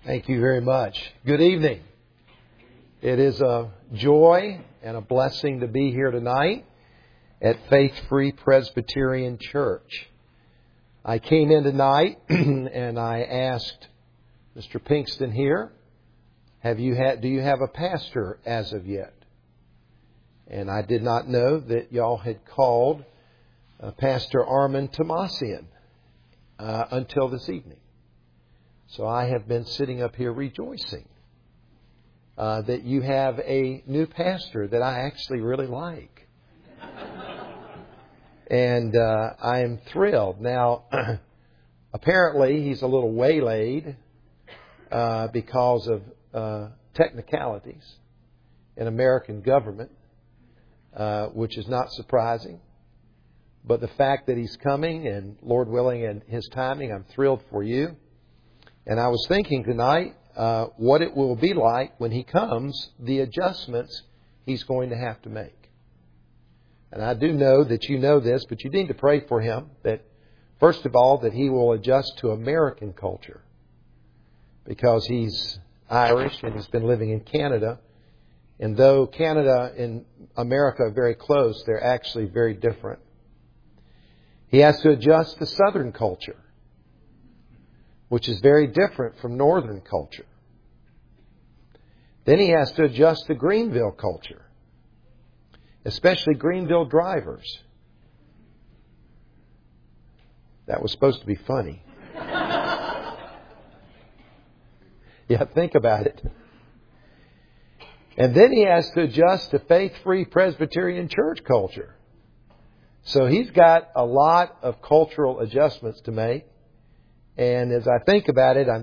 Thank you very much. Good evening. It is a joy and a blessing to be here tonight at Faith Free Presbyterian Church. I came in tonight and I asked Mr. Pinkston here, do you have a pastor as of yet? And I did not know that y'all had called Pastor Armin Tomasian until this evening. So I have been sitting up here rejoicing that you have a new pastor that I actually really like. And I am thrilled. Now, apparently he's a little waylaid because of technicalities in American government, which is not surprising. But the fact that he's coming and Lord willing and His timing, I'm thrilled for you. And I was thinking tonight what it will be like when he comes, the adjustments he's going to have to make. And I do know that you know this, but you need to pray for him that, first of all, that he will adjust to American culture. Because he's Irish and he's been living in Canada. And though Canada and America are very close, they're actually very different. He has to adjust to Southern culture, which is very different from Northern culture. Then he has to adjust to Greenville culture, especially Greenville drivers. That was supposed to be funny. Yeah, think about it. And then he has to adjust to Faith-Free Presbyterian Church culture. So he's got a lot of cultural adjustments to make. And as I think about it,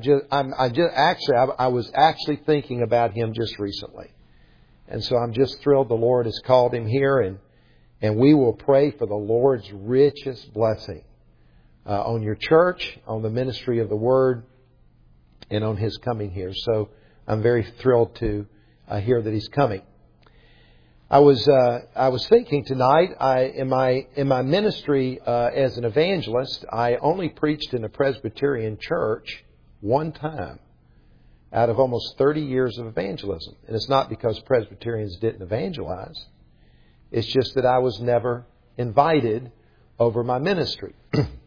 I was actually thinking about him just recently. And so I'm just thrilled the Lord has called him here, and we will pray for the Lord's richest blessing on your church, on the ministry of the Word, and on His coming here. So I'm very thrilled to hear that He's coming. I was thinking tonight, in my ministry as an evangelist, I only preached in a Presbyterian church one time out of almost 30 years of evangelism. And it's not because Presbyterians didn't evangelize. It's just that I was never invited over my ministry.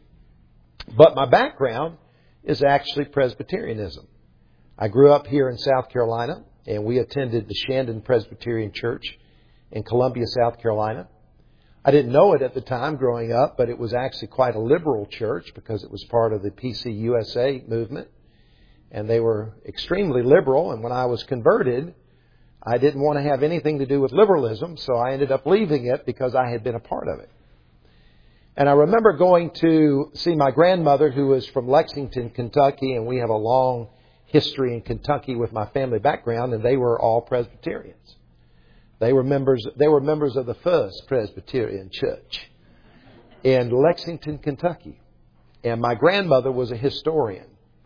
But my background is actually Presbyterianism. I grew up here in South Carolina, and we attended the Shandon Presbyterian Church in Columbia, South Carolina. I didn't know it at the time growing up, but it was actually quite a liberal church because it was part of the PCUSA movement. And they were extremely liberal. And when I was converted, I didn't want to have anything to do with liberalism, so I ended up leaving it because I had been a part of it. And I remember going to see my grandmother, who was from Lexington, Kentucky, and we have a long history in Kentucky with my family background, and they were all Presbyterians. They were members of the First Presbyterian Church in Lexington, Kentucky. And my grandmother was a historian.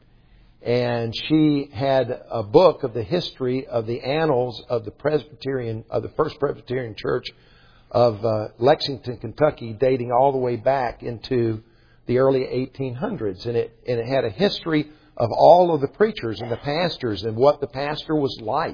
And she had a book of the history of the annals of the First Presbyterian Church of Lexington, Kentucky, dating all the way back into the early 1800s. And it had a history of all of the preachers and the pastors and what the pastor was like.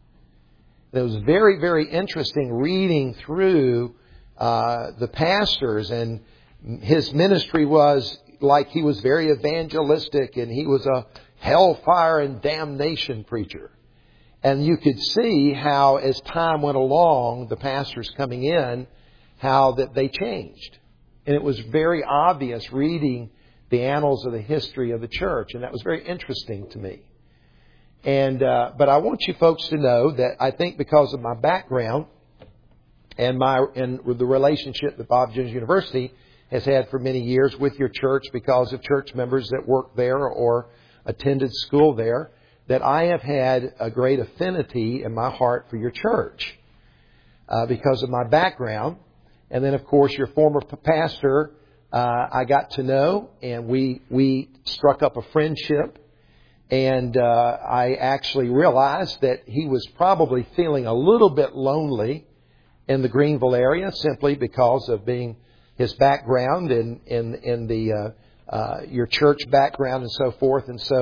It was very, very interesting reading through the pastors, and his ministry was like he was very evangelistic, and he was a hellfire and damnation preacher. And you could see how, as time went along, the pastors coming in, how that they changed. And it was very obvious reading the annals of the history of the church, and that was very interesting to me. And but I want you folks to know that I think because of my background and the relationship that Bob Jones University has had for many years with your church, because of church members that work there or attended school there, that I have had a great affinity in my heart for your church because of my background. And then, of course, your former pastor, I got to know, and we struck up a friendship. And I actually realized that he was probably feeling a little bit lonely in the Greenville area, simply because of being his background in the your church background and so forth. And so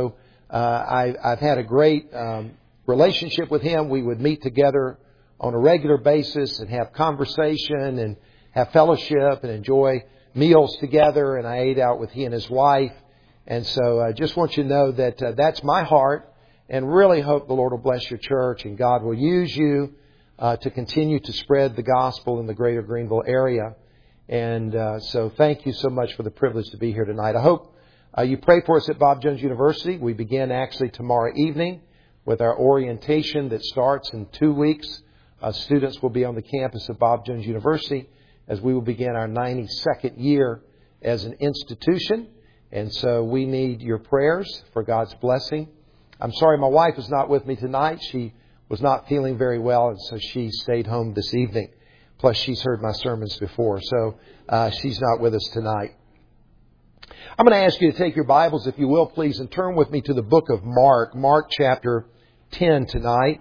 I've had a great relationship with him. We would meet together on a regular basis and have conversation and have fellowship and enjoy meals together. And I ate out with he and his wife. And so I just want you to know that that's my heart, and really hope the Lord will bless your church and God will use you to continue to spread the gospel in the greater Greenville area. And so thank you so much for the privilege to be here tonight. I hope you pray for us at Bob Jones University. We begin actually tomorrow evening with our orientation that starts in 2 weeks. Students will be on the campus of Bob Jones University as we will begin our 92nd year as an institution. And so we need your prayers for God's blessing. I'm sorry my wife is not with me tonight. She was not feeling very well, and so she stayed home this evening. Plus, she's heard my sermons before, so she's not with us tonight. I'm going to ask you to take your Bibles, if you will, please, and turn with me to the book of Mark, Mark chapter 10 tonight.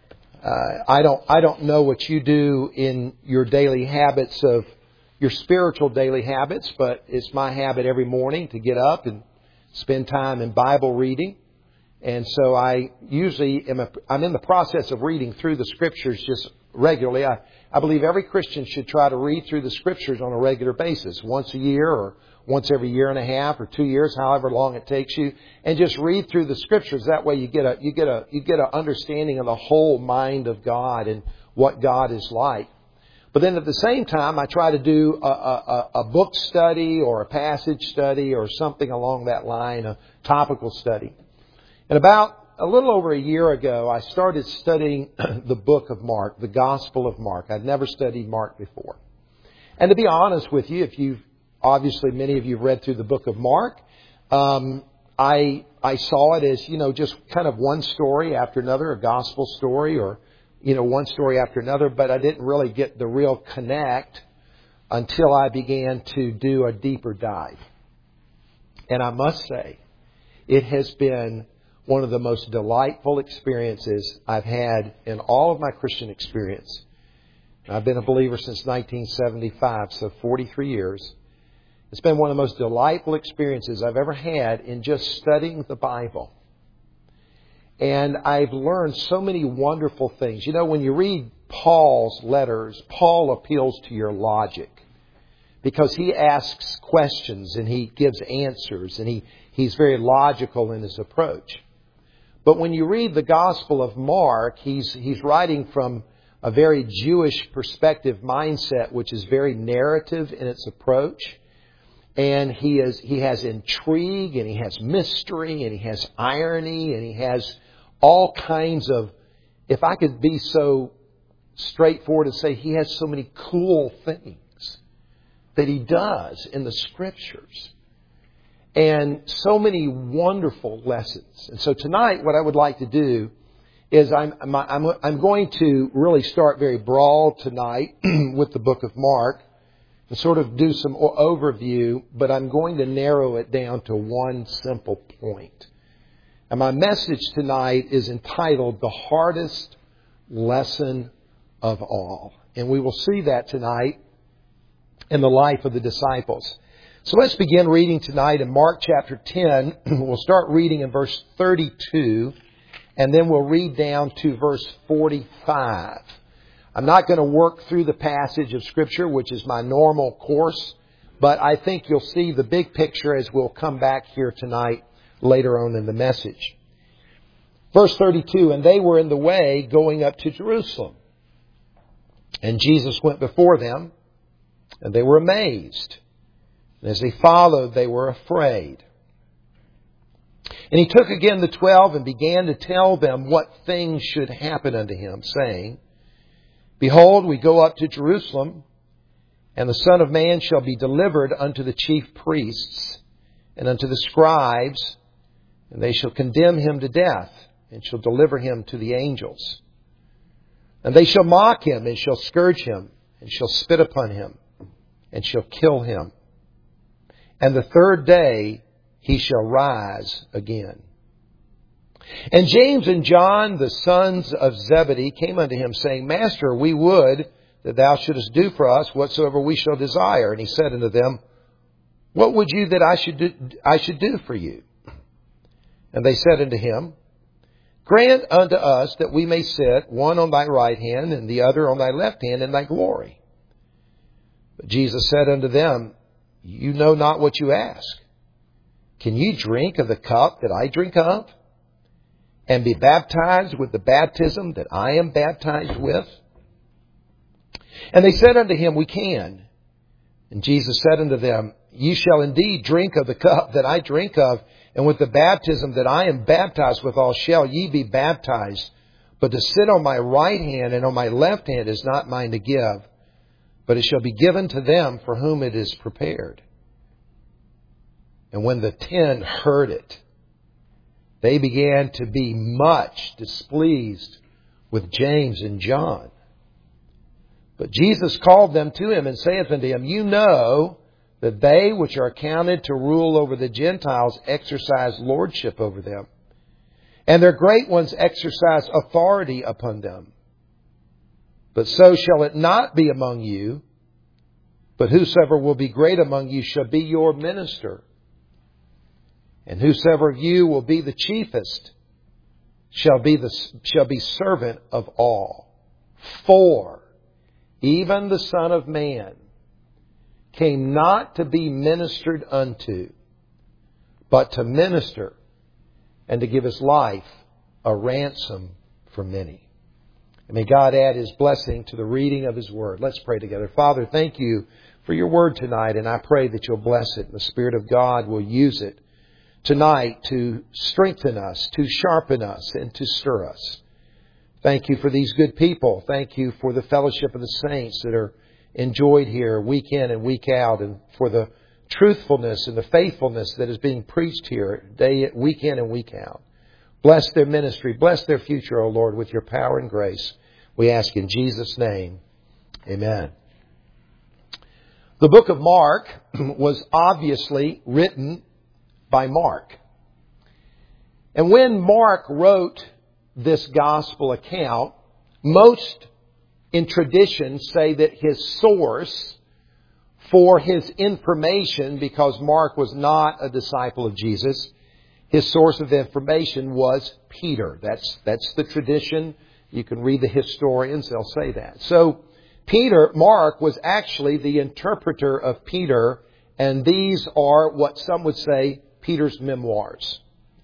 I don't know what you do in your daily habits of your spiritual daily habits, but it's my habit every morning to get up and spend time in Bible reading. And so I usually I'm in the process of reading through the Scriptures just regularly. I believe every Christian should try to read through the Scriptures on a regular basis, once a year or once every year and a half or 2 years, however long it takes you, and just read through the Scriptures. That way you get a understanding of the whole mind of God and what God is like. But then at the same time, I try to do a book study or a passage study or something along that line, a topical study. And about a little over a year ago, I started studying the book of Mark, the Gospel of Mark. I'd never studied Mark before. And to be honest with you, obviously many of you have read through the book of Mark, I saw it as, just kind of one story after another, a gospel story, or, one story after another, but I didn't really get the real connect until I began to do a deeper dive. And I must say, it has been one of the most delightful experiences I've had in all of my Christian experience. I've been a believer since 1975, so 43 years. It's been one of the most delightful experiences I've ever had in just studying the Bible. And I've learned so many wonderful things. When you read Paul's letters, Paul appeals to your logic because he asks questions and he gives answers, and he's very logical in his approach. But when you read the Gospel of Mark, he's writing from a very Jewish perspective mindset, which is very narrative in its approach. And he has intrigue, and he has mystery, and he has irony, and he has all kinds of, if I could be so straightforward and say, he has so many cool things that he does in the Scriptures. And so many wonderful lessons. And so tonight, what I would like to do is I'm going to really start very broad tonight with the book of Mark and sort of do some overview, but I'm going to narrow it down to one simple point. And my message tonight is entitled, The Hardest Lesson of All. And we will see that tonight in the life of the disciples. So let's begin reading tonight in Mark chapter 10. We'll start reading in verse 32, and then we'll read down to verse 45. I'm not going to work through the passage of Scripture, which is my normal course, but I think you'll see the big picture as we'll come back here tonight later on in the message. Verse 32, and they were in the way going up to Jerusalem. And Jesus went before them, and they were amazed. And as they followed, they were afraid. And he took again the 12 and began to tell them what things should happen unto him, saying, Behold, we go up to Jerusalem, and the Son of Man shall be delivered unto the chief priests and unto the scribes, and they shall condemn him to death, and shall deliver him to the angels. And they shall mock him, and shall scourge him, and shall spit upon him, and shall kill him. And the third day he shall rise again. And James and John, the sons of Zebedee, came unto him, saying, Master, we would that thou shouldest do for us whatsoever we shall desire. And he said unto them, What would you that I should do for you? And they said unto him, Grant unto us that we may sit, one on thy right hand and the other on thy left hand in thy glory. But Jesus said unto them, You know not what you ask. Can ye drink of the cup that I drink of, and be baptized with the baptism that I am baptized with? And they said unto him, We can. And Jesus said unto them, Ye shall indeed drink of the cup that I drink of, and with the baptism that I am baptized withal shall ye be baptized. But to sit on my right hand and on my left hand is not mine to give, but it shall be given to them for whom it is prepared. And when the 10 heard it, they began to be much displeased with James and John. But Jesus called them to him and saith unto him, You know that they which are accounted to rule over the Gentiles exercise lordship over them, and their great ones exercise authority upon them. But so shall it not be among you, but whosoever will be great among you shall be your minister. And whosoever of you will be the chiefest shall be servant of all. For even the Son of Man came not to be ministered unto, but to minister and to give His life a ransom for many. And may God add His blessing to the reading of His Word. Let's pray together. Father, thank You for Your Word tonight, and I pray that You'll bless it, and the Spirit of God will use it tonight to strengthen us, to sharpen us, and to stir us. Thank You for these good people. Thank You for the fellowship of the saints that are enjoyed here week in and week out, and for the truthfulness and the faithfulness that is being preached here week in and week out. Bless their ministry. Bless their future, O Lord, with Your power and grace. We ask in Jesus' name. Amen. The book of Mark was obviously written by Mark. And when Mark wrote this gospel account, most in tradition say that his source for his information, because Mark was not a disciple of Jesus, his source of information was Peter. That's the tradition. You can read the historians, they'll say that. So Mark was actually the interpreter of Peter, and these are what some would say Peter's memoirs.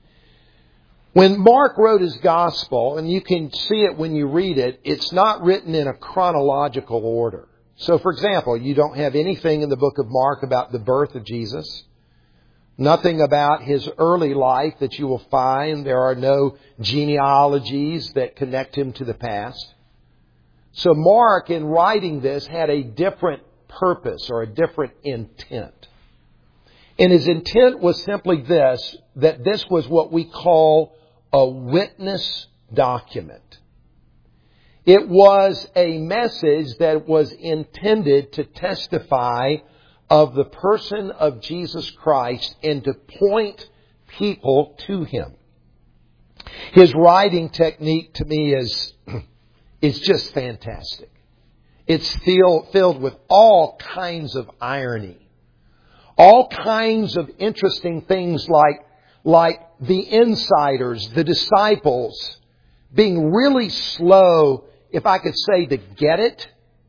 When Mark wrote his gospel, and you can see it when you read it, it's not written in a chronological order. So, for example, you don't have anything in the book of Mark about the birth of Jesus. Nothing about His early life that you will find. There are no genealogies that connect Him to the past. So Mark, in writing this, had a different purpose or a different intent. And his intent was simply this, that this was what we call a witness document. It was a message that was intended to testify of the person of Jesus Christ and to point people to Him. His writing technique to me is just fantastic. It's filled with all kinds of irony. All kinds of interesting things like the insiders, the disciples, being really slow, if I could say, to get it.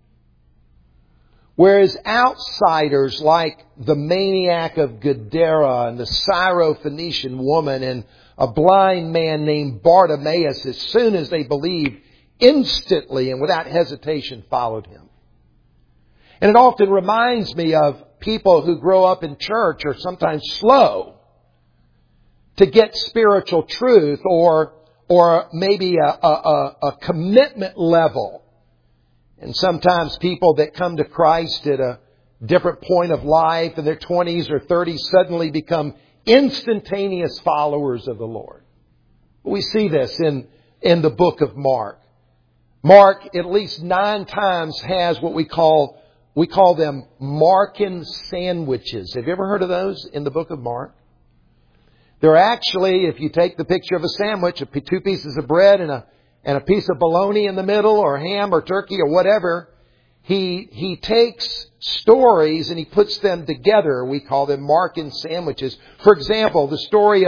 Whereas outsiders like the maniac of Gadara and the Syrophoenician woman and a blind man named Bartimaeus, as soon as they believed, instantly and without hesitation followed Him. And it often reminds me of people who grow up in church are sometimes slow to get spiritual truth or maybe a commitment level. And sometimes people that come to Christ at a different point of life in their 20s or 30s suddenly become instantaneous followers of the Lord. We see this in the book of Mark. Mark at least 9 times has what we call them Markan sandwiches. Have you ever heard of those in the book of Mark? They're actually, if you take the picture of a sandwich, 2 pieces of bread and a piece of bologna in the middle, or ham or turkey or whatever, he takes stories and he puts them together. We call them Markan sandwiches. For example, the story of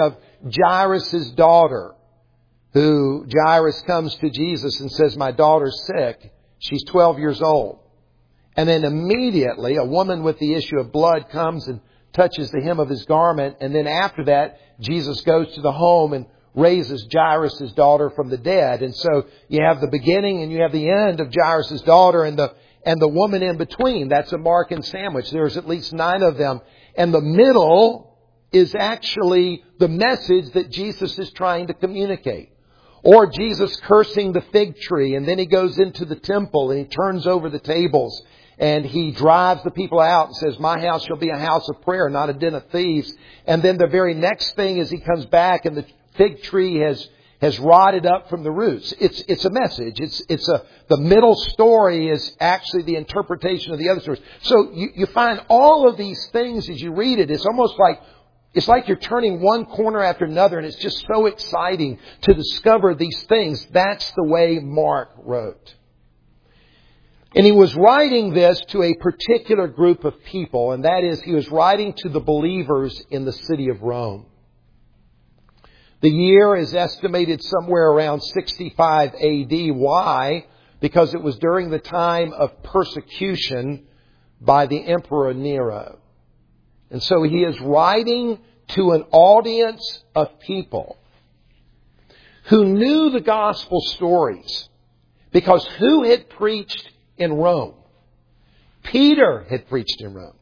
Jairus' daughter, who Jairus comes to Jesus and says, my daughter's sick. She's 12 years old. And then immediately a woman with the issue of blood comes and touches the hem of his garment. And then after that, Jesus goes to the home and raises Jairus' daughter from the dead. And so you have the beginning and you have the end of Jairus' daughter and the woman in between. That's a Markan sandwich. There's at least 9 of them. And the middle is actually the message that Jesus is trying to communicate. Or Jesus cursing the fig tree, and then He goes into the temple and He turns over the tables and He drives the people out and says, my house shall be a house of prayer, not a den of thieves. And then the very next thing is He comes back and the fig tree has rotted up from the roots. It's a message. The middle story is actually the interpretation of the other stories. So you find all of these things as you read it. It's almost like, it's like you're turning one corner after another, and it's just so exciting to discover these things. That's the way Mark wrote. And he was writing this to a particular group of people, and that is, he was writing to the believers in the city of Rome. The year is estimated somewhere around 65 AD. Why? Because it was during the time of persecution by the Emperor Nero. And so he is writing to an audience of people who knew the gospel stories. Because who had preached in Rome? Peter had preached in Rome.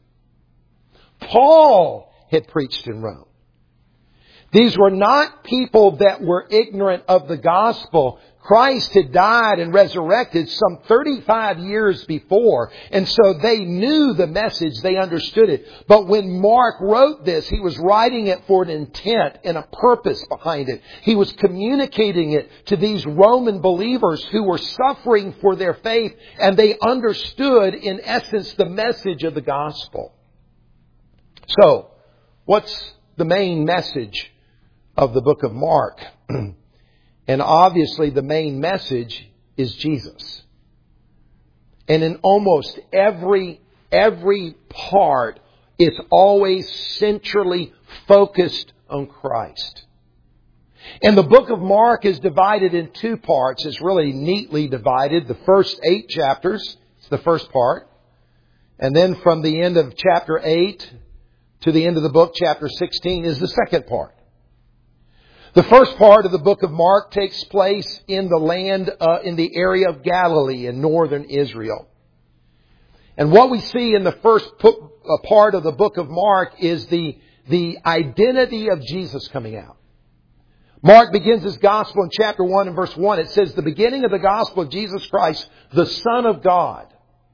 Paul had preached in Rome. These were not people that were ignorant of the gospel. Christ had died and resurrected some 35 years before. And so they knew the message. They understood it. But when Mark wrote this, he was writing it for an intent and a purpose behind it. He was communicating it to these Roman believers who were suffering for their faith. And they understood, in essence, the message of the gospel. So, what's the main message of the book of Mark? And obviously the main message is Jesus. And in almost every part, it's always centrally focused on Christ. And the book of Mark is divided in 2 parts. It's really neatly divided. The first 8 chapters is the first part. And then from the end of chapter 8 to the end of the book, chapter 16, is the second part. The first part of the book of Mark takes place in the land, in the area of Galilee in northern Israel. And what we see in the first part of the book of Mark is the identity of Jesus coming out. Mark begins his gospel in chapter 1 and verse 1. It says, the beginning of the gospel of Jesus Christ, the Son of God.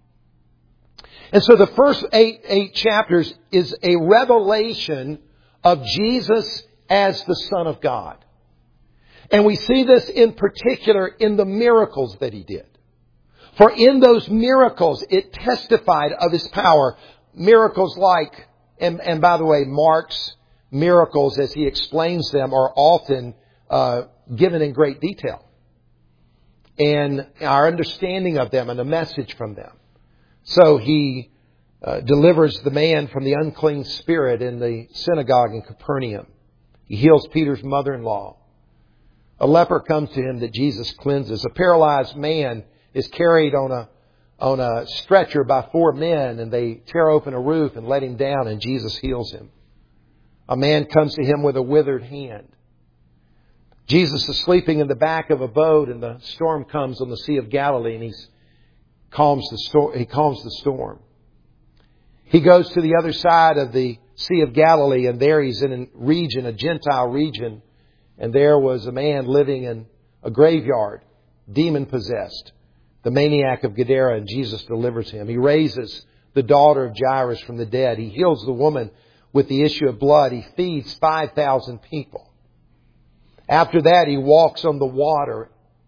And so the first eight chapters is a revelation of Jesus as the Son of God. And we see this in particular in the miracles that He did. For in those miracles, it testified of His power. Miracles like, and by the way, Mark's miracles, as he explains them, are often given in great detail. And our understanding of them and the message from them. So he delivers the man from the unclean spirit in the synagogue in Capernaum. He heals Peter's mother-in-law. A leper comes to him that Jesus cleanses. A paralyzed man is carried on a stretcher by 4 men, and they tear open a roof and let him down, and Jesus heals him. A man comes to him with a withered hand. Jesus is sleeping in the back of a boat, and the storm comes on the Sea of Galilee, and he calms the storm. He goes to the other side of the Sea of Galilee, and there he's in a Gentile region, and there was a man living in a graveyard, demon-possessed, the maniac of Gadara, and Jesus delivers him. He raises the daughter of Jairus from the dead. He heals the woman with the issue of blood. He feeds 5,000 people. After that, He walks on the water.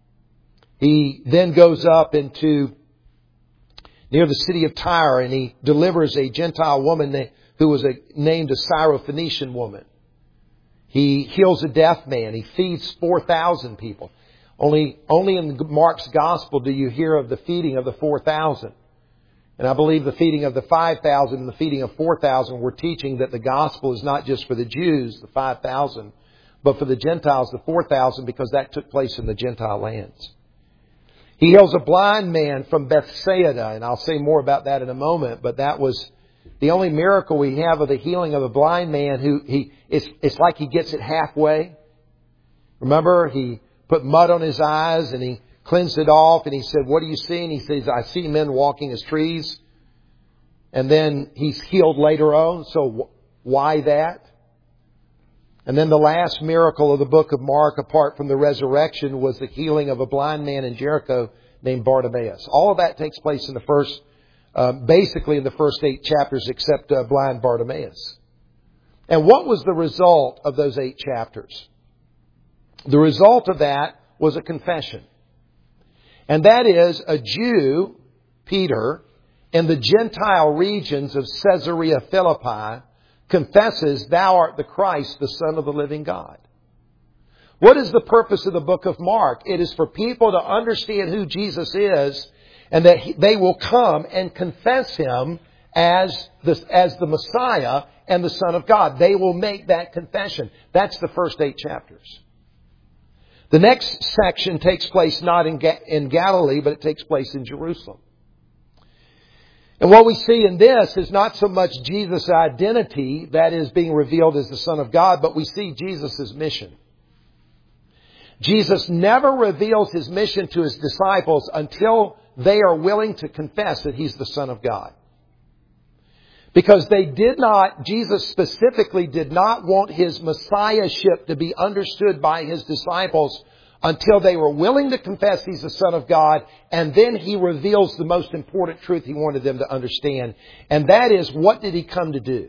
He then goes up into near the city of Tyre, and He delivers a Gentile woman who was named a Syrophoenician woman. He heals a deaf man. He feeds 4,000 people. Only in Mark's gospel do you hear of the feeding of the 4,000. And I believe the feeding of the 5,000 and the feeding of 4,000 were teaching that the gospel is not just for the Jews, the 5,000, but for the Gentiles, the 4,000, because that took place in the Gentile lands. He heals a blind man from Bethsaida, and I'll say more about that in a moment, but that was the only miracle we have of the healing of a blind man who it's like he gets it halfway. Remember, he put mud on his eyes and he cleansed it off, and he said, "What do you see?" And he says, "I see men walking as trees." And then he's healed later on. So why that? And then the last miracle of the book of Mark, apart from the resurrection, was the healing of a blind man in Jericho named Bartimaeus. All of that takes place in the first, basically in the first 8 chapters, except blind Bartimaeus. And what was the result of those 8 chapters? The result of that was a confession. And that is, a Jew, Peter, in the Gentile regions of Caesarea Philippi, confesses, "Thou art the Christ, the Son of the living God." What is the purpose of the book of Mark? It is for people to understand who Jesus is, and that they will come and confess Him as the Messiah and the Son of God. They will make that confession. That's the first 8 chapters. The next section takes place not in Galilee, but it takes place in Jerusalem. And what we see in this is not so much Jesus' identity that is being revealed as the Son of God, but we see Jesus' mission. Jesus never reveals His mission to His disciples until they are willing to confess that He's the Son of God. Because Jesus specifically did not want His Messiahship to be understood by His disciples until they were willing to confess He's the Son of God, and then He reveals the most important truth He wanted them to understand. And that is, what did He come to do?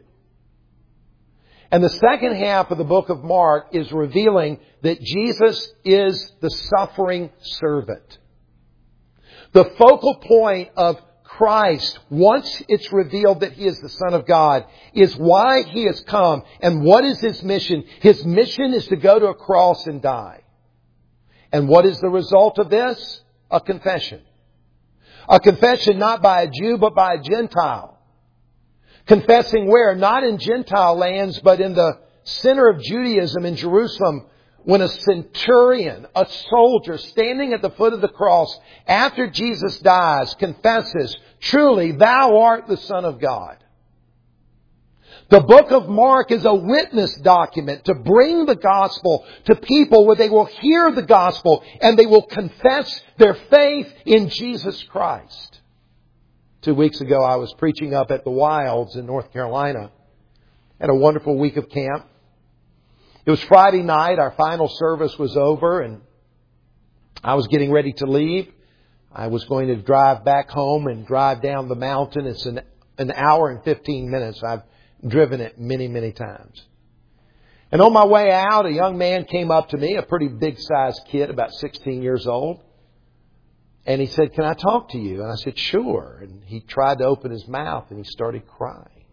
And the second half of the book of Mark is revealing that Jesus is the suffering servant. The focal point of Christ, once it's revealed that He is the Son of God, is why He has come. And what is His mission? His mission is to go to a cross and die. And what is the result of this? A confession. A confession not by a Jew, but by a Gentile. Confessing where? Not in Gentile lands, but in the center of Judaism in Jerusalem, when a centurion, a soldier standing at the foot of the cross after Jesus dies, confesses, "Truly, Thou art the Son of God." The book of Mark is a witness document to bring the gospel to people where they will hear the gospel and they will confess their faith in Jesus Christ. 2 weeks ago, I was preaching up at the Wilds in North Carolina. Had a wonderful week of camp. It was Friday night. Our final service was over and I was getting ready to leave. I was going to drive back home and drive down the mountain. It's an hour and 15 minutes. I've driven it many, many times. And on my way out, a young man came up to me, a pretty big-sized kid, about 16 years old. And he said, "Can I talk to you?" And I said, "Sure." And he tried to open his mouth and he started crying.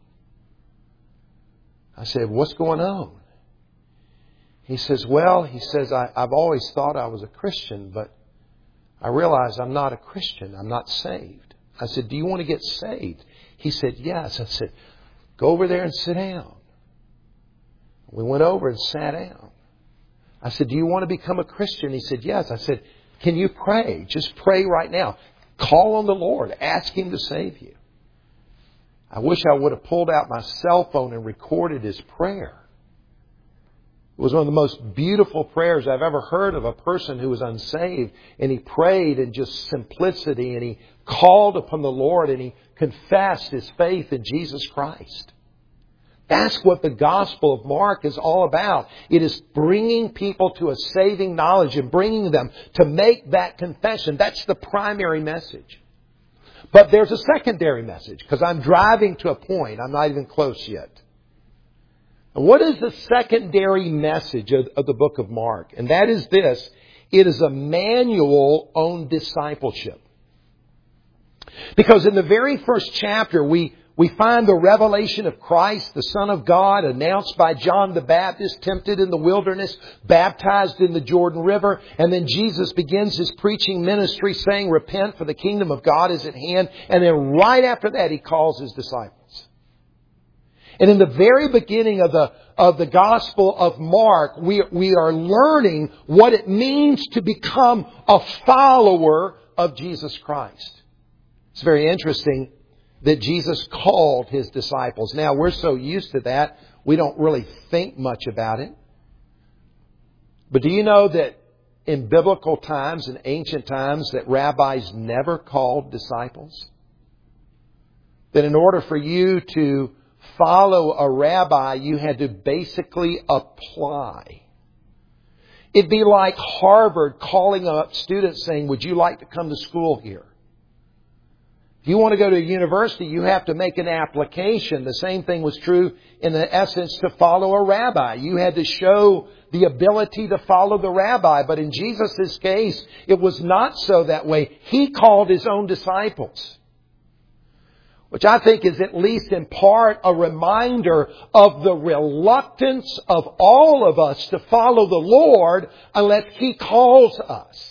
I said, "What's going on?" He says, I've always thought I was a Christian, but I realize I'm not a Christian. I'm not saved. I said, "Do you want to get saved?" He said, "Yes." I said, "Go over there and sit down." We went over and sat down. I said, "Do you want to become a Christian?" He said, "Yes." I said, "Can you pray? Just pray right now. Call on the Lord. Ask Him to save you." I wish I would have pulled out my cell phone and recorded his prayer. It was one of the most beautiful prayers I've ever heard of a person who was unsaved. And he prayed in just simplicity, and he called upon the Lord, and he confessed his faith in Jesus Christ. That's what the Gospel of Mark is all about. It is bringing people to a saving knowledge and bringing them to make that confession. That's the primary message. But there's a secondary message, because I'm driving to a point. I'm not even close yet. And what is the secondary message of the book of Mark? And that is this: it is a manual on discipleship. Because in the very first chapter, we find the revelation of Christ, the Son of God, announced by John the Baptist, tempted in the wilderness, baptized in the Jordan River. And then Jesus begins His preaching ministry saying, "Repent, for the kingdom of God is at hand." And then right after that, He calls His disciples. And in the very beginning of the Gospel of Mark, we are learning what it means to become a follower of Jesus Christ. It's very interesting that Jesus called His disciples. Now, we're so used to that, we don't really think much about it. But do you know that in biblical times, in ancient times, that rabbis never called disciples? That in order for you to follow a rabbi, you had to basically apply. It'd be like Harvard calling up students saying, would you like to come to school here? If you want to go to a university, you have to make an application. The same thing was true in the essence to follow a rabbi. You had to show the ability to follow the rabbi. But in Jesus' case, it was not so that way. He called His own disciples. Which I think is at least in part a reminder of the reluctance of all of us to follow the Lord unless He calls us.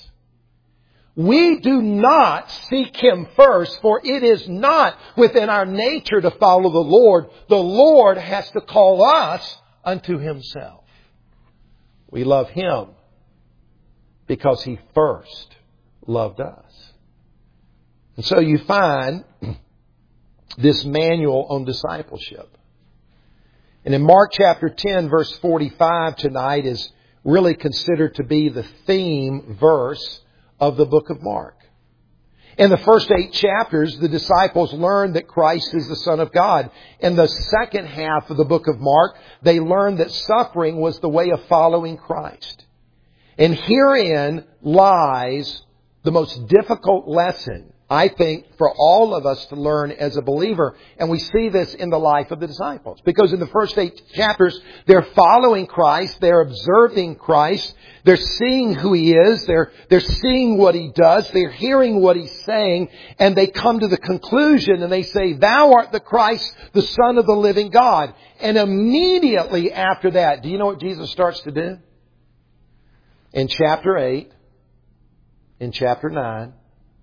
We do not seek Him first, for it is not within our nature to follow the Lord. The Lord has to call us unto Himself. We love Him because He first loved us. And so you find this manual on discipleship. And in Mark chapter 10, verse 45 tonight is really considered to be the theme verse of the book of Mark. In the first 8 chapters, the disciples learned that Christ is the Son of God. In the second half of the book of Mark, they learned that suffering was the way of following Christ. And herein lies the most difficult lesson, I think, for all of us to learn as a believer. And we see this in the life of the disciples. Because in the first 8 chapters, they're following Christ. They're observing Christ. They're seeing who He is. They're seeing what He does. They're hearing what He's saying. And they come to the conclusion and they say, Thou art the Christ, the Son of the living God. And immediately after that, do you know what Jesus starts to do? In chapter 8, in chapter 9,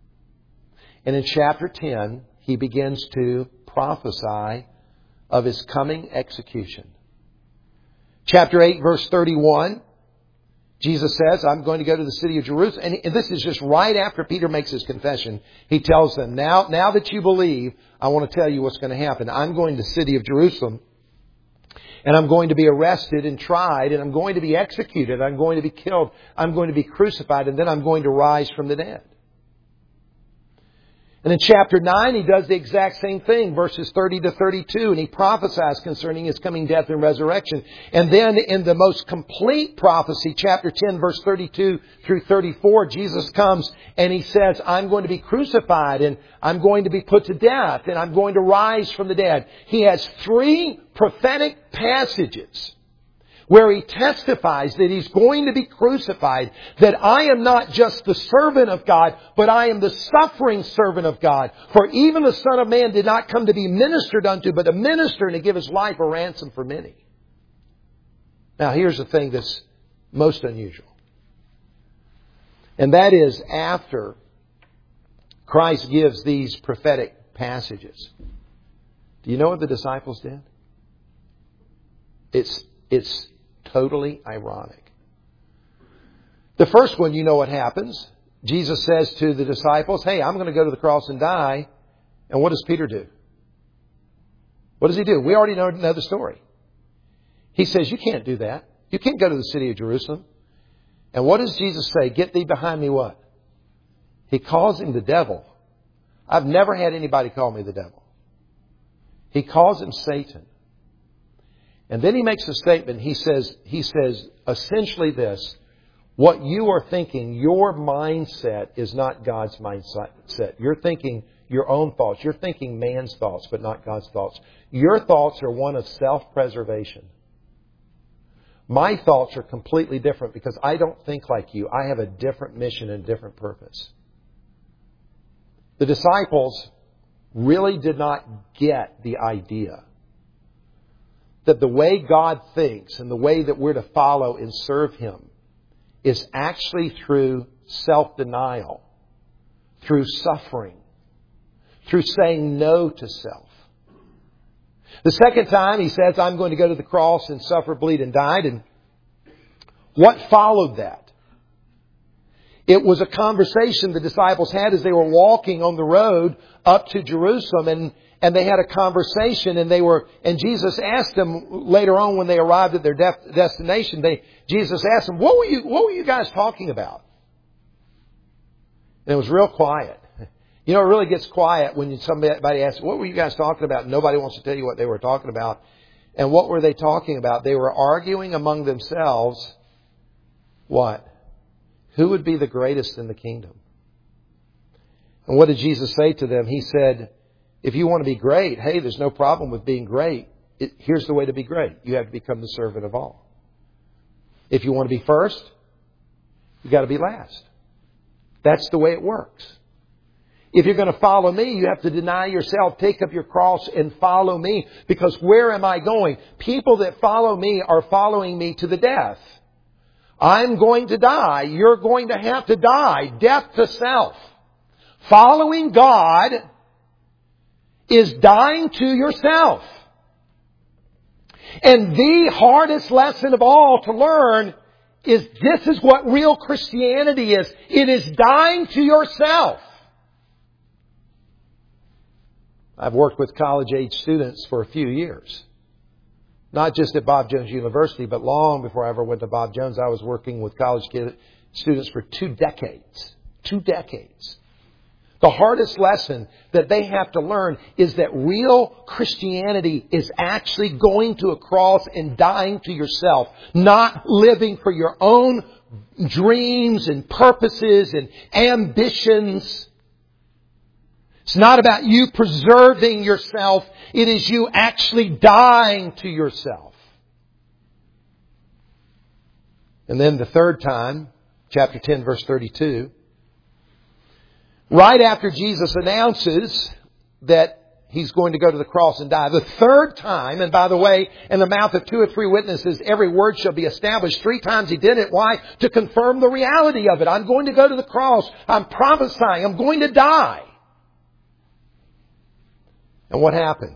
and in chapter 10, He begins to prophesy of His coming execution. Chapter 8, verse 31, Jesus says, I'm going to go to the city of Jerusalem. And this is just right after Peter makes his confession. He tells them, now that you believe, I want to tell you what's going to happen. I'm going to the city of Jerusalem. And I'm going to be arrested and tried. And I'm going to be executed. I'm going to be killed. I'm going to be crucified. And then I'm going to rise from the dead. And in chapter 9, He does the exact same thing, verses 30 to 32, and He prophesies concerning His coming death and resurrection. And then in the most complete prophecy, chapter 10, verse 32 through 34, Jesus comes and He says, I'm going to be crucified, and I'm going to be put to death, and I'm going to rise from the dead. He has 3 prophetic passages where He testifies that He's going to be crucified, that I am not just the servant of God, but I am the suffering servant of God. For even the Son of Man did not come to be ministered unto, but to minister and to give His life a ransom for many. Now here's the thing that's most unusual. And that is after Christ gives these prophetic passages. Do you know what the disciples did? It's totally ironic. The first one, you know what happens. Jesus says to the disciples, hey, I'm going to go to the cross and die. And what does Peter do? What does he do? We already know the story. He says, you can't do that. You can't go to the city of Jerusalem. And what does Jesus say? Get thee behind me what? He calls Him the devil. I've never had anybody call me the devil. He calls Him Satan. And then He makes a statement. He says essentially this: what you are thinking, your mindset is not God's mindset. You're thinking your own thoughts. You're thinking man's thoughts, but not God's thoughts. Your thoughts are one of self-preservation. My thoughts are completely different because I don't think like you. I have a different mission and a different purpose. The disciples really did not get the idea that the way God thinks and the way that we're to follow and serve Him is actually through self-denial, through suffering, through saying no to self. The second time He says, I'm going to go to the cross and suffer, bleed, and die. And what followed that? It was a conversation the disciples had as they were walking on the road up to Jerusalem, and they had a conversation, and Jesus asked them later on when they arrived at their destination, Jesus asked them, what were you guys talking about? And it was real quiet. You know, it really gets quiet when somebody asks, what were you guys talking about? And nobody wants to tell you what they were talking about. And what were they talking about? They were arguing among themselves. What? Who would be the greatest in the kingdom? And what did Jesus say to them? He said, if you want to be great, hey, there's no problem with being great. Here's the way to be great. You have to become the servant of all. If you want to be first, you've got to be last. That's the way it works. If you're going to follow me, you have to deny yourself, take up your cross and follow me. Because where am I going? People that follow me are following me to the death. I'm going to die. You're going to have to die. Death to self. Following God is dying to yourself. And the hardest lesson of all to learn is this is what real Christianity is. It is dying to yourself. I've worked with college-age students for a few years. Not just at Bob Jones University, but long before I ever went to Bob Jones, I was working with college students for 2 decades. 2 decades. The hardest lesson that they have to learn is that real Christianity is actually going to a cross and dying to yourself, not living for your own dreams and purposes and ambitions. It's not about you preserving yourself. It is you actually dying to yourself. And then the third time, chapter 10, verse 32, right after Jesus announces that He's going to go to the cross and die, the third time, and by the way, in the mouth of 2 or 3 witnesses, every word shall be established. 3 times He did it. Why? To confirm the reality of it. I'm going to go to the cross. I'm prophesying. I'm going to die. And what happened?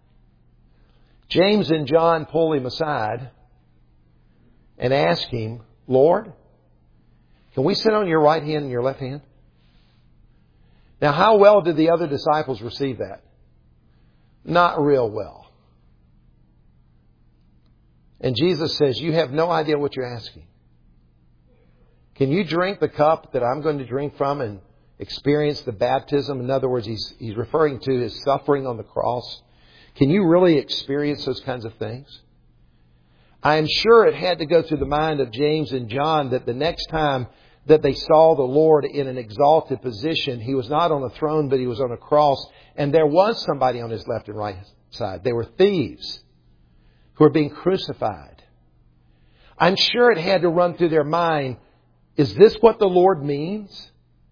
James and John pull Him aside and ask Him, Lord, can we sit on your right hand and your left hand? Now, how well did the other disciples receive that? Not real well. And Jesus says, you have no idea what you're asking. Can you drink the cup that I'm going to drink from and experience the baptism? In other words, he's referring to His suffering on the cross. Can you really experience those kinds of things? I am sure it had to go through the mind of James and John that the next time that they saw the Lord in an exalted position, He was not on a throne, but He was on a cross. And there was somebody on His left and right side. They were thieves who were being crucified. I'm sure it had to run through their mind, is this what the Lord means?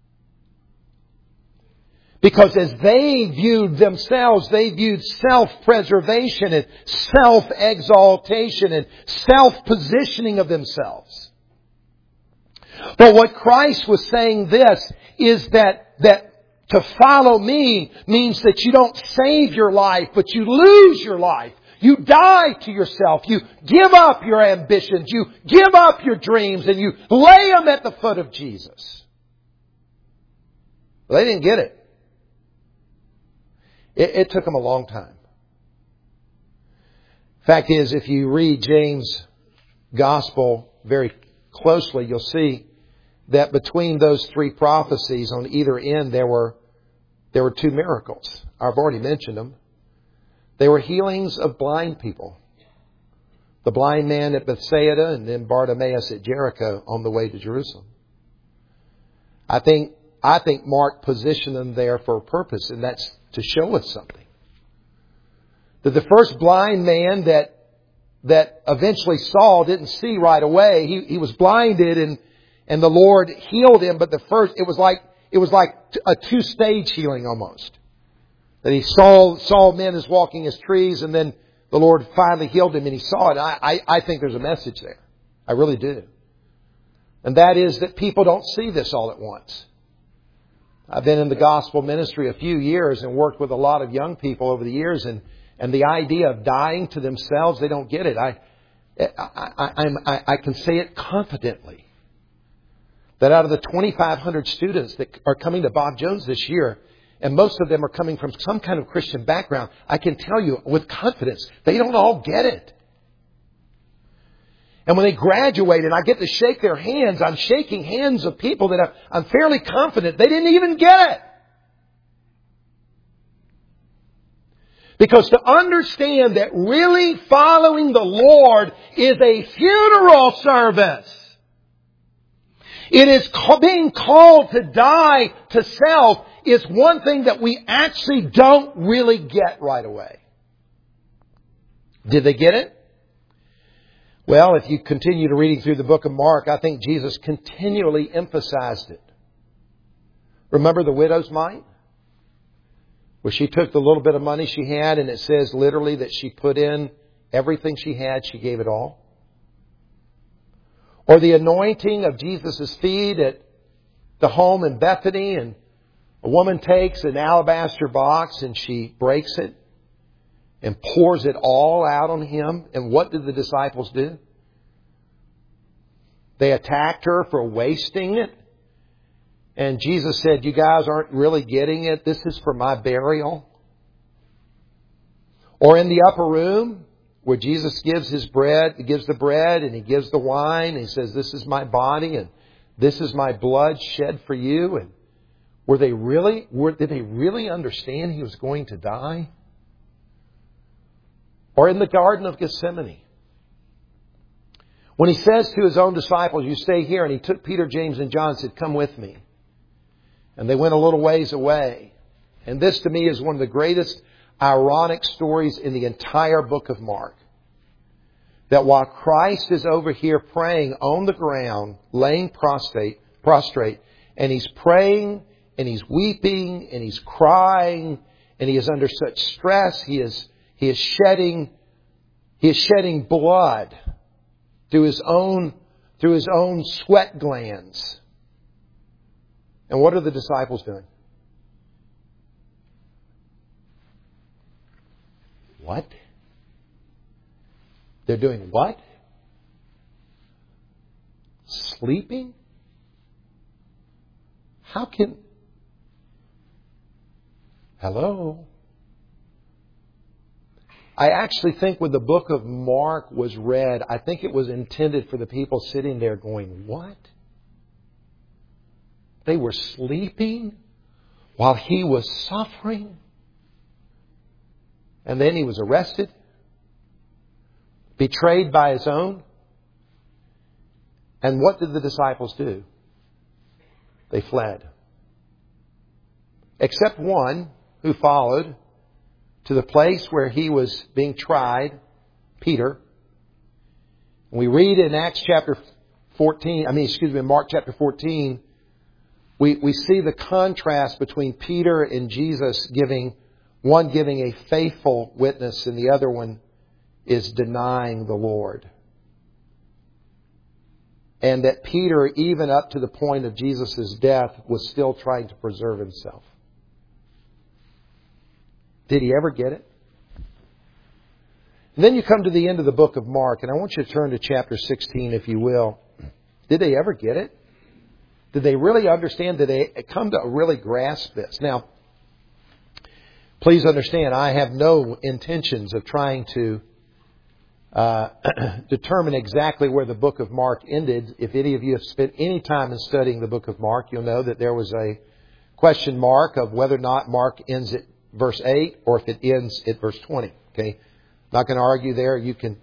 Because as they viewed themselves, they viewed self-preservation and self-exaltation and self-positioning of themselves. But what Christ was saying this is that to follow me means that you don't save your life, but you lose your life. You die to yourself. You give up your ambitions. You give up your dreams and you lay them at the foot of Jesus. Well, they didn't get it. It took them a long time. Fact is, if you read James' gospel very closely, you'll see that between those 3 prophecies on either end, there were 2 miracles. I've already mentioned them. They were healings of blind people. The blind man at Bethsaida and then Bartimaeus at Jericho on the way to Jerusalem. I think Mark positioned them there for a purpose, and that's to show us something. That the first blind man that eventually Saul didn't see right away, he was blinded and the Lord healed him, but it was like a 2-stage healing almost. That he saw men as walking as trees, and then the Lord finally healed him and he saw it. I think there's a message there. I really do. And that is that people don't see this all at once. I've been in the gospel ministry a few years and worked with a lot of young people over the years, and And the idea of dying to themselves, they don't get it. I can say it confidently that out of the 2,500 students that are coming to Bob Jones this year, and most of them are coming from some kind of Christian background, I can tell you with confidence, they don't all get it. And when they graduate and I get to shake their hands, I'm shaking hands of people that I'm fairly confident they didn't even get it. Because to understand that really following the Lord is a funeral service. It is being called to die to self is one thing that we actually don't really get right away. Did they get it? Well, if you continue to reading through the book of Mark, I think Jesus continually emphasized it. Remember the widow's mite? Where she took the little bit of money she had, and it says literally that she put in everything she had, she gave it all. Or the anointing of Jesus' feet at the home in Bethany, and a woman takes an alabaster box and she breaks it and pours it all out on Him. And what did the disciples do? They attacked her for wasting it. And Jesus said, you guys aren't really getting it. This is for my burial. Or in the upper room, where Jesus gives His bread, He gives the bread and He gives the wine. And He says, this is my body and this is my blood shed for you. And did they really understand He was going to die? Or in the Garden of Gethsemane, when He says to His own disciples, you stay here, and He took Peter, James, and John and said, come with me. And they went a little ways away. And this to me is one of the greatest ironic stories in the entire book of Mark. That while Christ is over here praying on the ground, laying prostrate, and He's praying, and He's weeping, and He's crying, and He is under such stress, He is shedding blood through His own sweat glands. And what are the disciples doing? What? They're doing what? Sleeping? How can... Hello? I actually think when the book of Mark was read, I think it was intended for the people sitting there going, what? They were sleeping while He was suffering? And then He was arrested, betrayed by His own. And what did the disciples do? They fled. Except one who followed to the place where He was being tried, Peter. And we read in Mark chapter 14, we see the contrast between Peter and Jesus giving a faithful witness and the other one is denying the Lord. And that Peter, even up to the point of Jesus' death, was still trying to preserve himself. Did he ever get it? And then you come to the end of the book of Mark, and I want you to turn to chapter 16, if you will. Did they ever get it? Did they really understand? Did they come to really grasp this? Now, please understand, I have no intentions of trying to determine exactly where the book of Mark ended. If any of you have spent any time in studying the book of Mark, you'll know that there was a question mark of whether or not Mark ends at verse 8 or if it ends at verse 20. Okay, not going to argue there. You can.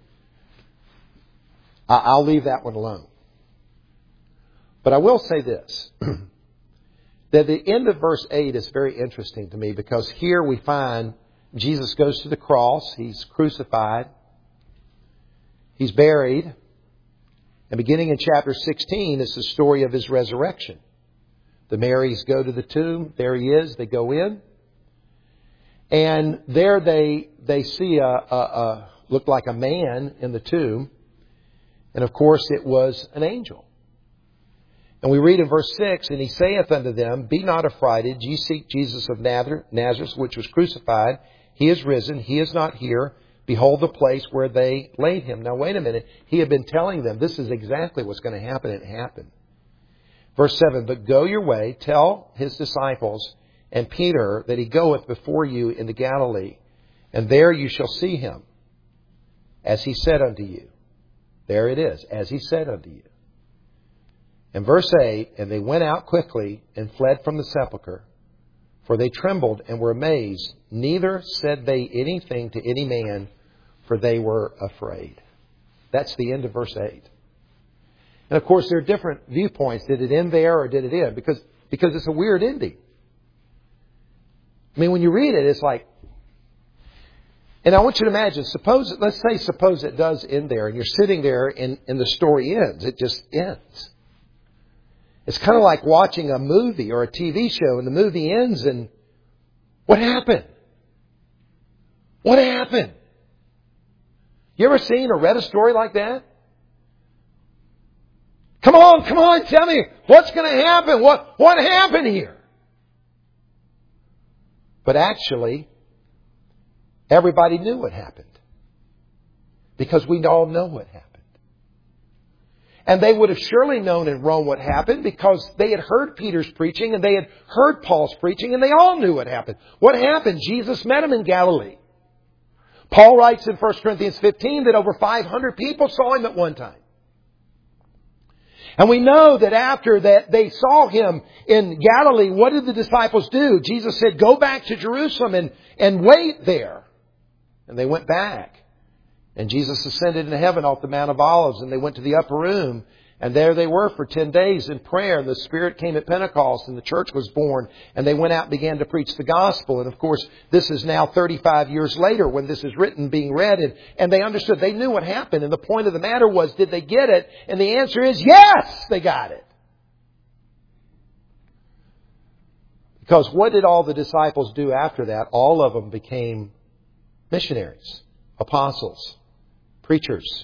I'll leave that one alone. But I will say this, that the end of verse 8 is very interesting to me because here we find Jesus goes to the cross. He's crucified. He's buried. And beginning in chapter 16 is the story of His resurrection. The Marys go to the tomb. There He is. They go in. And there they see looked like a man in the tomb. And of course it was an angel. And we read in verse 6, and He saith unto them, Be not affrighted, ye seek Jesus of Nazareth, which was crucified. He is risen. He is not here. Behold the place where they laid him. Now wait a minute. He had been telling them this is exactly what's going to happen. It happened. Verse 7, but go your way, tell his disciples and Peter that he goeth before you into Galilee, and there you shall see him, as he said unto you. There it is, as he said unto you. And verse 8, and they went out quickly and fled from the sepulchre, for they trembled and were amazed. Neither said they anything to any man, for they were afraid. That's the end of verse 8. And of course, there are different viewpoints. Did it end there or did it end? Because it's a weird ending. I mean, when you read it, it's like... And I want you to imagine, suppose it does end there, and you're sitting there and the story ends. It just ends. It's kind of like watching a movie or a TV show, and the movie ends, and what happened? What happened? You ever seen or read a story like that? Come on, tell me, what's going to happen? What happened here? But actually, everybody knew what happened. Because we all know what happened. And they would have surely known in Rome what happened because they had heard Peter's preaching and they had heard Paul's preaching and they all knew what happened. What happened? Jesus met him in Galilee. Paul writes in 1 Corinthians 15 that over 500 people saw him at one time. And we know that after that they saw him in Galilee, what did the disciples do? Jesus said, go back to Jerusalem and wait there. And they went back. And Jesus ascended into heaven off the Mount of Olives, and they went to the upper room. And there they were for 10 days in prayer. And the Spirit came at Pentecost, and the church was born. And they went out and began to preach the gospel. And of course, this is now 35 years later when this is written, being read. And they understood. They knew what happened. And the point of the matter was, did they get it? And the answer is yes, they got it. Because what did all the disciples do after that? All of them became missionaries, apostles, preachers.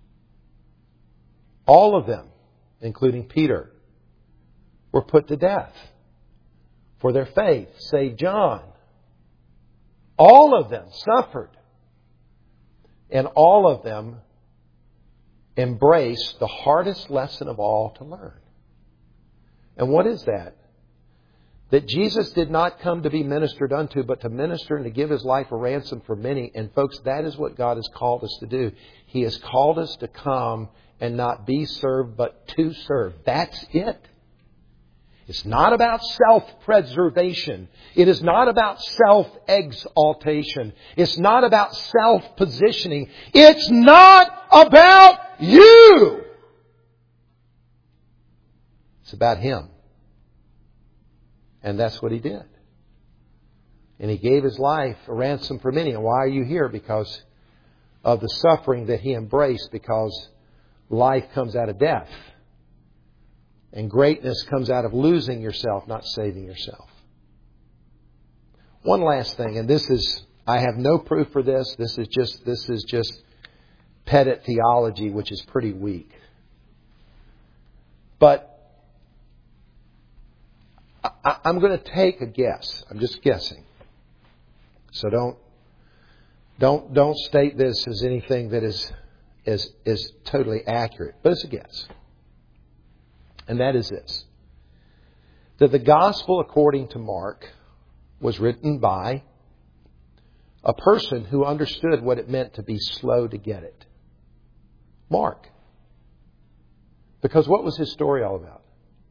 All of them, including Peter, were put to death for their faith, save John. All of them suffered. And all of them embraced the hardest lesson of all to learn. And what is that? That Jesus did not come to be ministered unto, but to minister and to give His life a ransom for many. And folks, that is what God has called us to do. He has called us to come and not be served, but to serve. That's it. It's not about self-preservation. It is not about self-exaltation. It's not about self-positioning. It's not about you. It's about Him. And that's what He did. And He gave His life a ransom for many. And why are you here? Because of the suffering that He embraced, because life comes out of death. And greatness comes out of losing yourself, not saving yourself. One last thing, and this is, I have no proof for this. This is just pettit theology, which is pretty weak. But I'm going to take a guess. I'm just guessing. So don't state this as anything that is totally accurate. But it's a guess. And that is this. That the gospel according to Mark was written by a person who understood what it meant to be slow to get it. Mark. Because what was his story all about?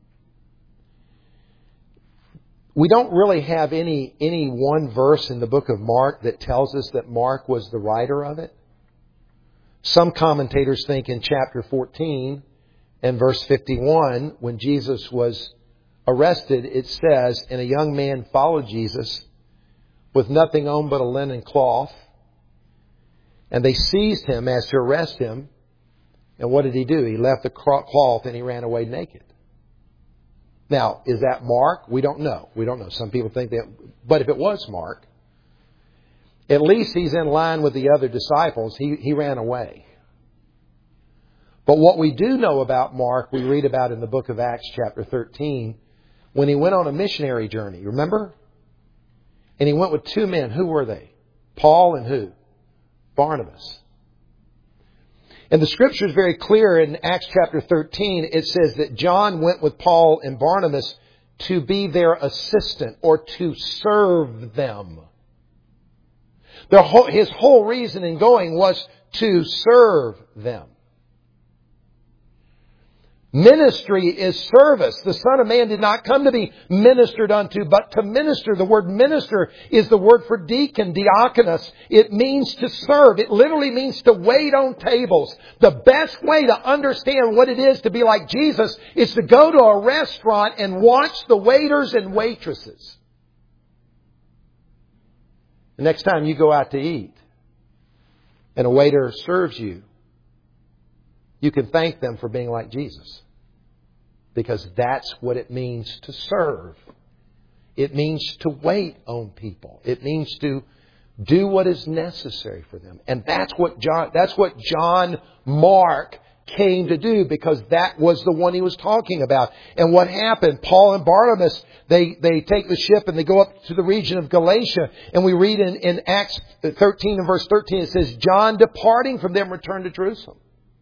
We don't really have any one verse in the book of Mark that tells us that Mark was the writer of it. Some commentators think in chapter 14 and verse 51, when Jesus was arrested, it says, and a young man followed Jesus with nothing on but a linen cloth. And they seized him as to arrest him. And what did he do? He left the cloth and he ran away naked. Now, is that Mark? We don't know. Some people think that. But if it was Mark, at least he's in line with the other disciples. He ran away. But what we do know about Mark, we read about in the book of Acts chapter 13, when he went on a missionary journey. Remember? And he went with two men. Who were they? Paul and who? Barnabas. And the Scripture is very clear in Acts chapter 13. It says that John went with Paul and Barnabas to be their assistant or to serve them. His whole reason in going was to serve them. Ministry is service. The Son of Man did not come to be ministered unto, but to minister. The word minister is the word for deacon, diakonos. It means to serve. It literally means to wait on tables. The best way to understand what it is to be like Jesus is to go to a restaurant and watch the waiters and waitresses. The next time you go out to eat and a waiter serves you, you can thank them for being like Jesus. Because that's what it means to serve. It means to wait on people. It means to do what is necessary for them. And that's what John Mark came to do, because that was the one he was talking about. And what happened? Paul and Barnabas, they take the ship and they go up to the region of Galatia. And we read in Acts 13 and verse 13, it says, John departing from them returned to Jerusalem.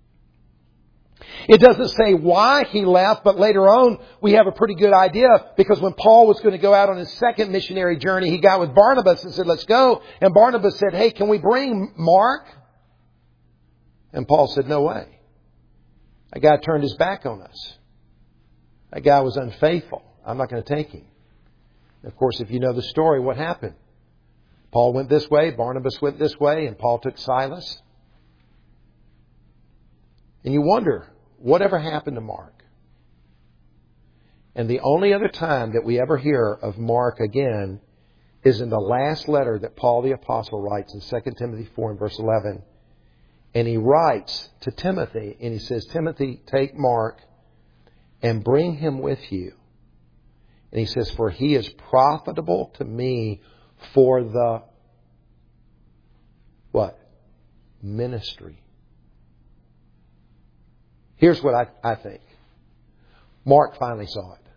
It doesn't say why he left, but later on we have a pretty good idea, because when Paul was going to go out on his second missionary journey, he got with Barnabas and said, let's go. And Barnabas said, hey, can we bring Mark? And Paul said, no way. That guy turned his back on us. That guy was unfaithful. I'm not going to take him. Of course, if you know the story, what happened? Paul went this way, Barnabas went this way, and Paul took Silas. And you wonder, whatever happened to Mark? And the only other time that we ever hear of Mark again is in the last letter that Paul the Apostle writes in 2 Timothy 4 and verse 11. And he writes to Timothy, and he says, Timothy, take Mark and bring him with you. And he says, for he is profitable to me for the, what? Ministry. Here's what I think. Mark finally saw it.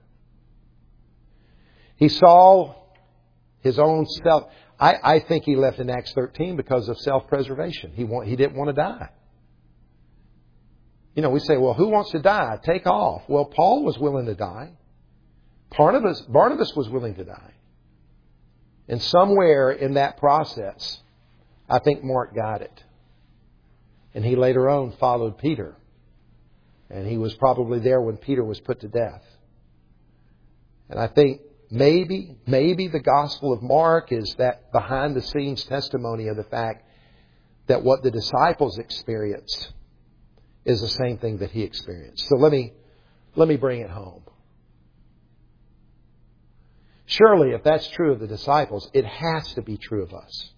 He saw his own self. I think he left in Acts 13 because of self-preservation. He didn't want to die. You know, we say, well, who wants to die? Take off. Well, Paul was willing to die. Barnabas was willing to die. And somewhere in that process, I think Mark got it. And he later on followed Peter. And he was probably there when Peter was put to death. And I think maybe the Gospel of Mark is that behind the scenes testimony of the fact that what the disciples experienced is the same thing that he experienced. So let me bring it home. Surely, if that's true of the disciples, it has to be true of us.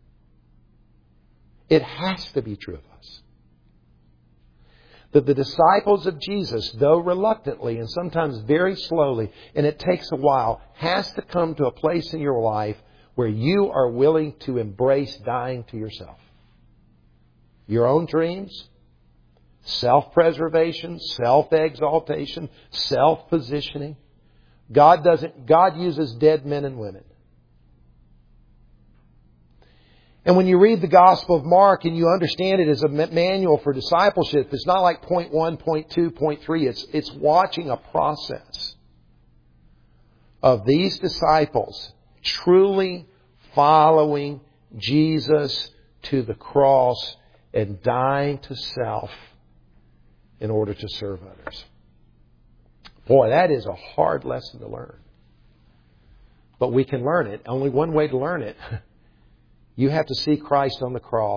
It has to be true of us. That the disciples of Jesus, though reluctantly and sometimes very slowly, and it takes a while, has to come to a place in your life where you are willing to embrace dying to yourself. Your own dreams, self-preservation, self-exaltation, self-positioning. God uses dead men and women. And when you read the Gospel of Mark and you understand it as a manual for discipleship, it's not like point 1, point 2, point 3. It's watching a process of these disciples truly following Jesus to the cross and dying to self in order to serve others. Boy, that is a hard lesson to learn. But we can learn it. Only one way to learn it. You have to see Christ on the cross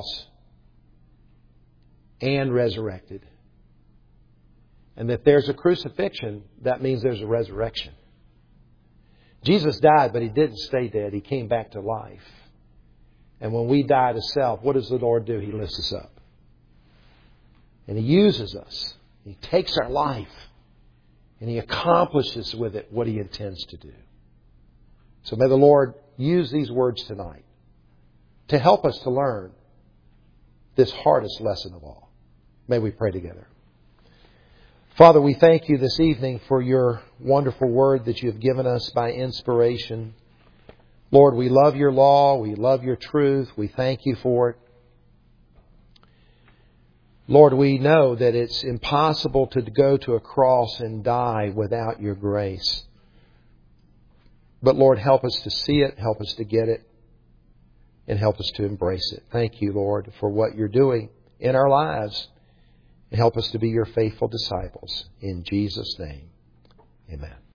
and resurrected. And that there's a crucifixion, that means there's a resurrection. Jesus died, but He didn't stay dead. He came back to life. And when we die to self, what does the Lord do? He lifts us up. And He uses us. He takes our life and He accomplishes with it what He intends to do. So may the Lord use these words tonight to help us to learn this hardest lesson of all. May we pray together. Father, we thank You this evening for Your wonderful word that You have given us by inspiration. Lord, we love your law. We love your truth. We thank you for it. Lord, we know that it's impossible to go to a cross and die without your grace. But Lord, help us to see it, help us to get it, and help us to embrace it. Thank you, Lord, for what you're doing in our lives. And help us to be your faithful disciples. In Jesus' name, amen.